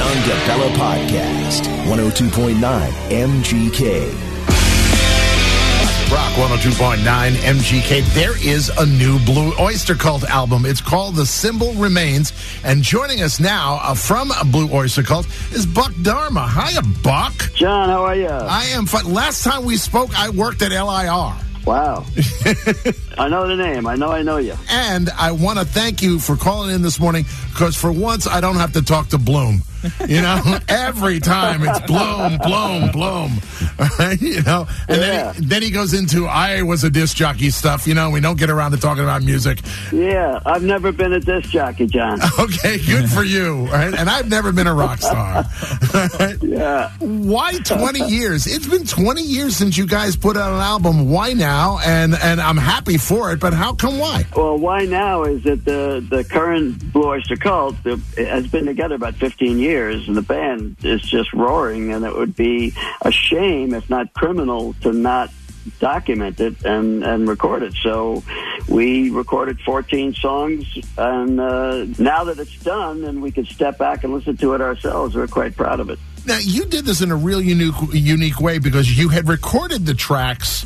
John DeBella Podcast, 102.9 MGK. Rock 102.9 MGK. There is a new Blue Oyster Cult album. It's called The Symbol Remains. And joining us now from Blue Oyster Cult is Buck Dharma. Hiya, Buck. John, how are you? I am fine. Last time we spoke, I worked at LIR. Wow. I know the name. I know you. And I want to thank you for calling in this morning because for once I don't have to talk to Bloom. You know, every time it's Bloom. You know, and then he goes into I was a disc jockey stuff. You know, we don't get around to talking about music. Yeah, I've never been a disc jockey, John. Okay, good for you. Right? And I've never been a rock star. Right? Yeah. Why 20 years? It's been 20 years since you guys put out an album. Why now? And I'm happy for it, but how come why? Well, why now is that the current Blue Oyster Cult has been together about 15 years. And the band is just roaring, and it would be a shame, if not criminal, to not document it and record it. So we recorded 14 songs, and now that it's done and we can step back and listen to it ourselves, we're quite proud of it. Now, you did this in a real unique way because you had recorded the tracks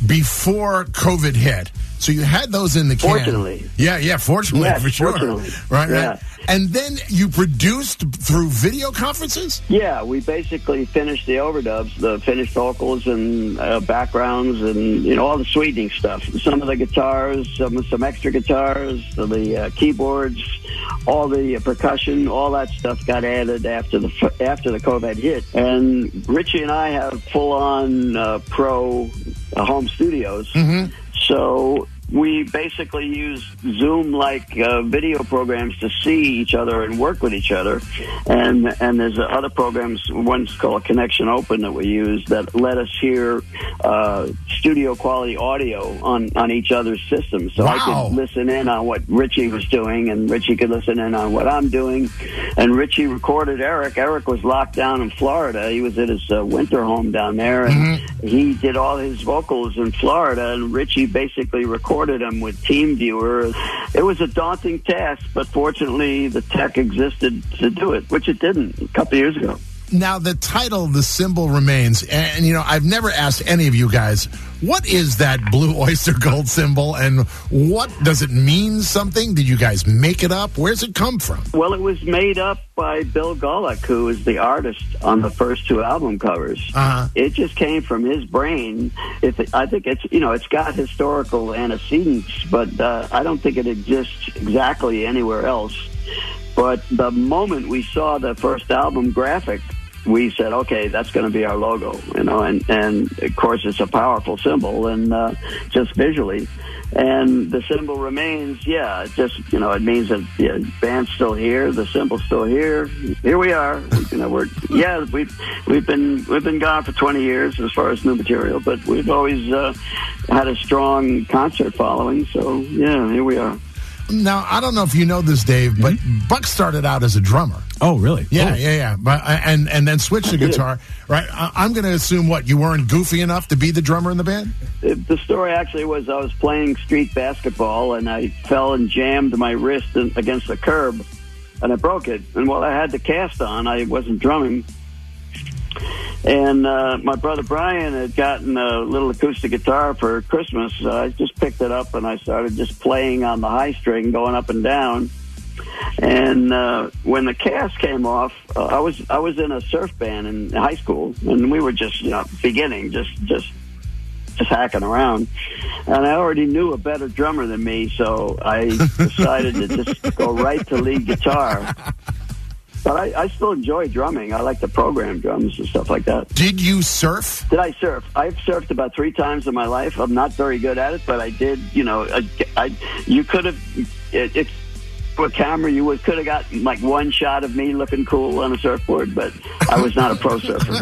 before COVID hit. So you had those in the can. Fortunately. Yeah, fortunately, yes, for sure. Fortunately. Right. And then you produced through video conferences? Yeah, we basically finished the overdubs, the finished vocals and backgrounds and, you know, all the sweetening stuff. Some of the guitars, some extra guitars, the keyboards, all the percussion, all that stuff got added after the COVID hit. And Richie and I have full-on pro home studios. Mm-hmm. So we basically use Zoom-like video programs to see each other and work with each other. And there's other programs, one's called Connection Open that we use that let us hear studio-quality audio on each other's systems. So wow. I could listen in on what Richie was doing, and Richie could listen in on what I'm doing. And Richie recorded Eric. Eric was locked down in Florida. He was at his winter home down there, and he did all his vocals in Florida, and Richie basically recorded him with TeamViewer. It was a daunting task, but fortunately the tech existed to do it, which it didn't a couple years ago. Now, the title, The Symbol Remains, and, you know, I've never asked any of you guys, what is that Blue Oyster Cult symbol, and what does it mean something? Did you guys make it up? Where's it come from? Well, it was made up by Bill Golick, who is the artist on the first two album covers. Uh-huh. It just came from his brain. I think it's, you know, it's got historical antecedents, but I don't think it exists exactly anywhere else. But the moment we saw the first album graphic, we said, okay, that's going to be our logo, you know, and of course it's a powerful symbol, and just visually. And the symbol remains, it just, you know, it means that the band's still here, the symbol's still here. Here we are. You know, we've been gone for 20 years as far as new material, but we've always had a strong concert following. So here we are. Now, I don't know if you know this, Dave, but Buck started out as a drummer. Oh, really? Yeah. But and then switched to guitar, right? I'm going to assume, you weren't goofy enough to be the drummer in the band? The story actually was I was playing street basketball, and I fell and jammed my wrist against the curb, and I broke it. And while I had the cast on, I wasn't drumming. And my brother Brian had gotten a little acoustic guitar for Christmas. I just picked it up and I started just playing on the high string, going up and down. And when the cast came off, I was in a surf band in high school, and we were just beginning, just hacking around. And I already knew a better drummer than me, so I decided to just go right to lead guitar. But I still enjoy drumming. I like the program drums and stuff like that. Did you surf? Did I surf? I've surfed about 3 times in my life. I'm not very good at it, but I did. You know, you could have, if a camera, you could have got like one shot of me looking cool on a surfboard, but I was not a pro surfer.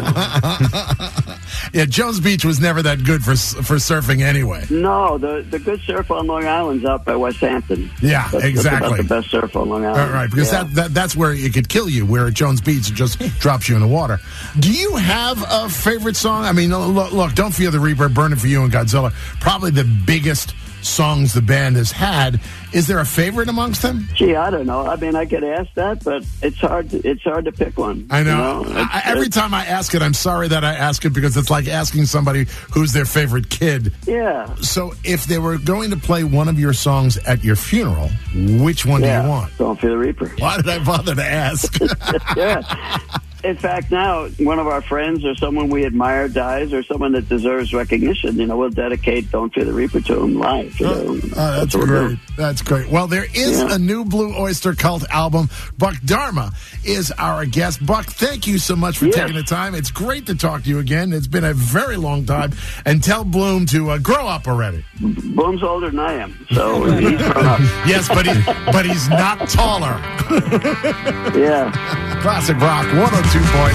Yeah, Jones Beach was never that good for surfing anyway. No, the good surf on Long Island's out by West Hampton. Yeah, exactly. That's about the best surf on Long Island. Right, because that's where it could kill you, where at Jones Beach it just drops you in the water. Do you have a favorite song? I mean, look, Don't Fear the Reaper, Burning for You, and Godzilla, probably the biggest songs the band has had. Is there a favorite amongst them? Gee, I don't know. I mean, I could ask that, but it's hard to pick one. I know. Every time I ask it, I'm sorry that I ask it because it's like asking somebody who's their favorite kid. Yeah. So if they were going to play one of your songs at your funeral, which one do you want? Don't Fear the Reaper. Why did I bother to ask? Yeah. In fact, now, one of our friends or someone we admire dies or someone that deserves recognition, we'll dedicate Don't Fear the Reaper to him live. That's great. That's great. Well, there is a new Blue Oyster Cult album. Buck Dharma is our guest. Buck, thank you so much for taking the time. It's great to talk to you again. It's been a very long time. And tell Bloom to grow up already. Bloom's older than I am, so he's grown up. Yes, but he's not taller. Yeah. Classic Rock 102.9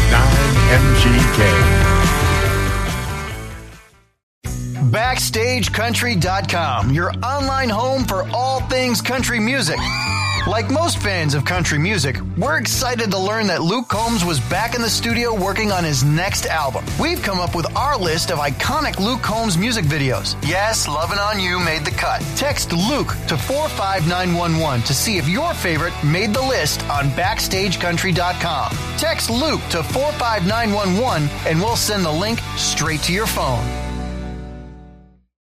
MGK. BackstageCountry.com, your online home for all things country music. Like most fans of country music, we're excited to learn that Luke Combs was back in the studio working on his next album. We've come up with our list of iconic Luke Combs music videos. Yes, Lovin' On You made the cut. Text Luke to 45911 to see if your favorite made the list on BackstageCountry.com. Text Luke to 45911 and we'll send the link straight to your phone.